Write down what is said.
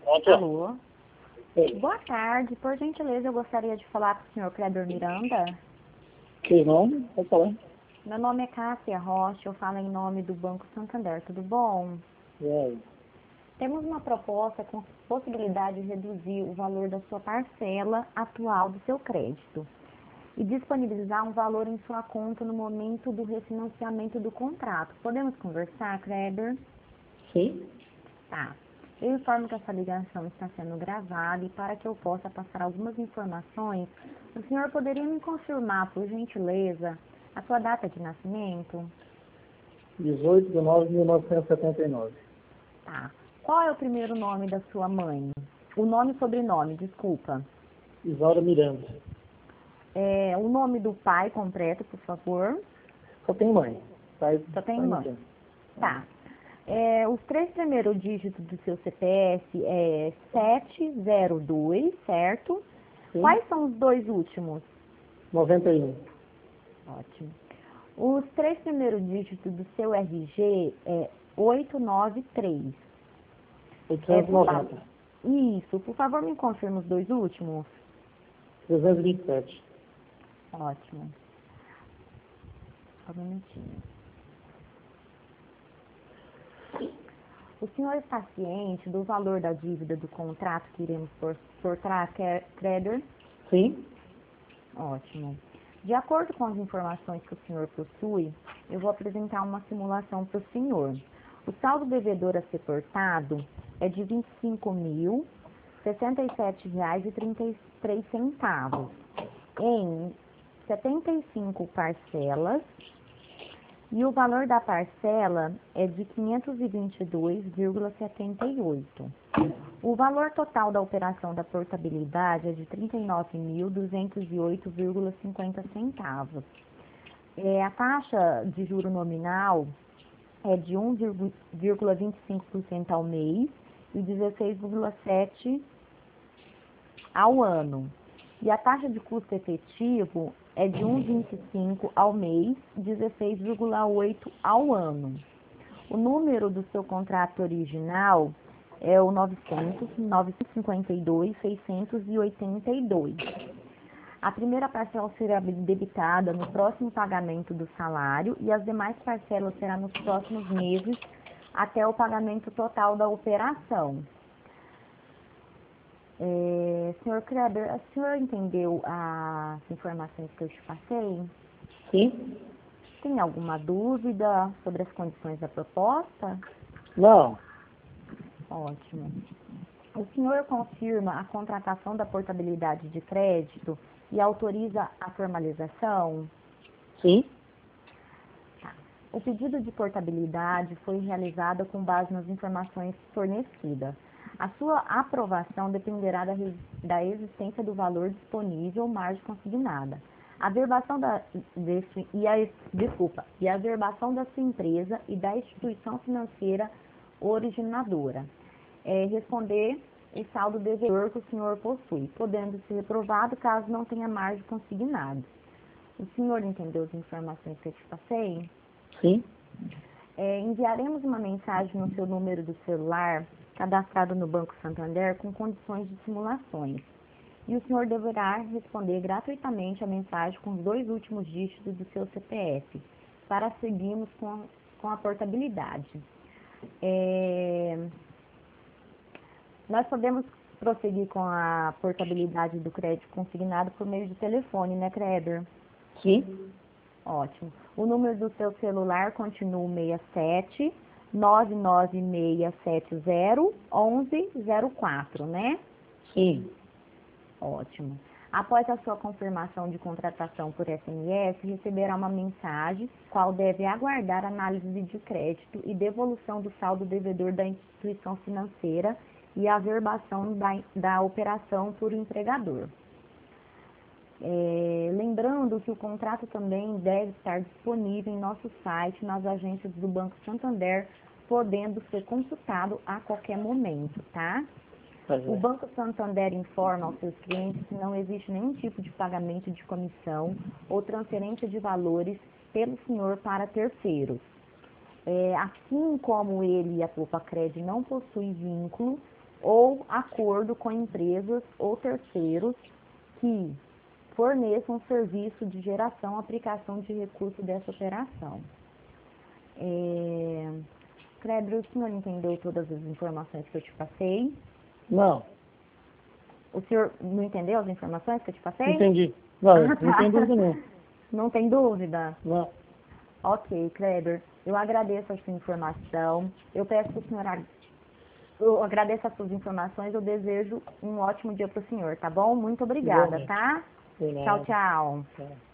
Pronto? Alô? Oi. Boa tarde. Por gentileza, eu gostaria de falar com o senhor Kleber Miranda. Que nome? Pode falar. Meu nome é Cássia Rocha, eu falo em nome do Banco Santander, tudo bom? E aí? Temos uma proposta com possibilidade de reduzir o valor da sua parcela atual do seu crédito e disponibilizar um valor em sua conta no momento do refinanciamento do contrato. Podemos conversar, Kleber? Sim? Tá. Eu informo que essa ligação está sendo gravada e para que eu possa passar algumas informações, o senhor poderia me confirmar, por gentileza, a sua data de nascimento? 18/9/1979. Tá. Qual é o primeiro nome da sua mãe? O nome e sobrenome, desculpa. Isaura Miranda. O nome do pai completo, por favor. Só tem mãe. Pai, Só tem pai não mãe. tem. Tá. Os 3 primeiros dígitos do seu CPF é 702, certo? Sim? Quais são os 2 últimos? 91. Ótimo. Os 3 primeiros dígitos do seu RG é 893. Por favor. 890. Isso, por favor, me confirma os 2 últimos. 327. Ótimo. Só um minutinho. O senhor está ciente do valor da dívida do contrato que iremos portar, Kleber? Sim? Ótimo. De acordo com as informações que o senhor possui, eu vou apresentar uma simulação para o senhor. O saldo devedor a ser portado é de R$ 25.067,33 em 75 parcelas, e o valor da parcela é de R$ 522,78. O valor total da operação da portabilidade é de R$ 39.208,50. A taxa de juro nominal é de 1,25% ao mês e 16,7% ao ano. E a taxa de custo efetivo é de 1,25% ao mês, 16,8% ao ano. O número do seu contrato original é o 900-952-682. A primeira parcela será debitada no próximo pagamento do salário e as demais parcelas serão nos próximos meses até o pagamento total da operação. Senhor Kleber, o senhor entendeu as informações que eu te passei? Sim? Tem alguma dúvida sobre as condições da proposta? Não. Ótimo. O senhor confirma a contratação da portabilidade de crédito e autoriza a formalização? Sim? O pedido de portabilidade foi realizado com base nas informações fornecidas. A sua aprovação dependerá da existência do valor disponível, margem consignada. A verbação e a verbação da sua empresa e da instituição financeira originadora. Responder o saldo devedor que o senhor possui, podendo ser reprovado caso não tenha margem consignada. O senhor entendeu as informações que eu te passei? Sim? Enviaremos uma mensagem no seu número do celular, cadastrado no Banco Santander, com condições de simulações. E o senhor deverá responder gratuitamente a mensagem com os 2 últimos dígitos do seu CPF, para seguirmos com a portabilidade. Nós podemos prosseguir com a portabilidade do crédito consignado por meio de telefone, né, Kleber? Sim? Ótimo. O número do seu celular continua 67 99670 1104, né? Sim. Ótimo. Após a sua confirmação de contratação por SMS, receberá uma mensagem, qual deve aguardar análise de crédito e devolução do saldo devedor da instituição financeira e a averbação da operação por empregador. Lembrando que o contrato também deve estar disponível em nosso site, nas agências do Banco Santander, podendo ser consultado a qualquer momento, tá? O Banco Santander informa aos seus clientes que não existe nenhum tipo de pagamento de comissão ou transferência de valores pelo senhor para terceiros. Assim como ele e a Poupa Cred não possuem vínculo, ou acordo com empresas ou terceiros que forneçam serviço de geração, aplicação de recurso dessa operação. Kleber, o senhor entendeu todas as informações que eu te passei? Não. O senhor não entendeu as informações que eu te passei? Entendi. Não, Tá. não tem dúvida não. Não tem dúvida? Não. Ok, Kleber. Eu agradeço a sua informação. Eu peço para o senhor... Eu agradeço as suas informações. Eu desejo um ótimo dia para o senhor, tá bom? Muito obrigada, Igualmente. tá? Por nada. Tchau, tchau. Tchau.